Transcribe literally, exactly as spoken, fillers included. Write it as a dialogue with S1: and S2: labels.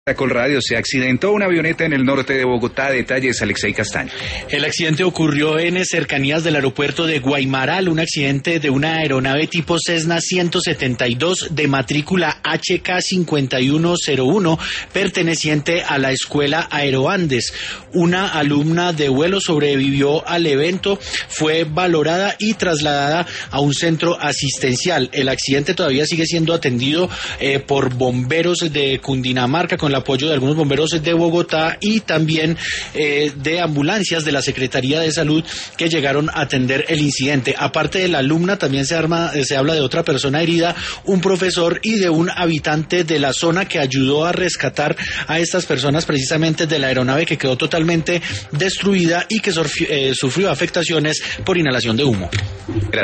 S1: Caracol Radio, se accidentó una avioneta en el norte de Bogotá. Detalles, Alexei Castaño.
S2: El accidente ocurrió en cercanías del aeropuerto de Guaymaral, un accidente de una aeronave tipo Cessna ciento setenta y dos de matrícula H K cincuenta y uno cero uno, perteneciente a la escuela Aeroandes. Una alumna de vuelo sobrevivió al evento, fue valorada y trasladada a un centro asistencial. El accidente todavía sigue siendo atendido eh, por bomberos de Cundinamarca, con el apoyo de algunos bomberos de Bogotá y también eh, de ambulancias de la Secretaría de Salud que llegaron a atender el incidente. Aparte de la alumna, también se, arma, se habla de otra persona herida, un profesor y de un habitante de la zona que ayudó a rescatar a estas personas precisamente de la aeronave, que quedó totalmente destruida y que sufrió, eh, sufrió afectaciones por inhalación de humo.
S1: Gracias.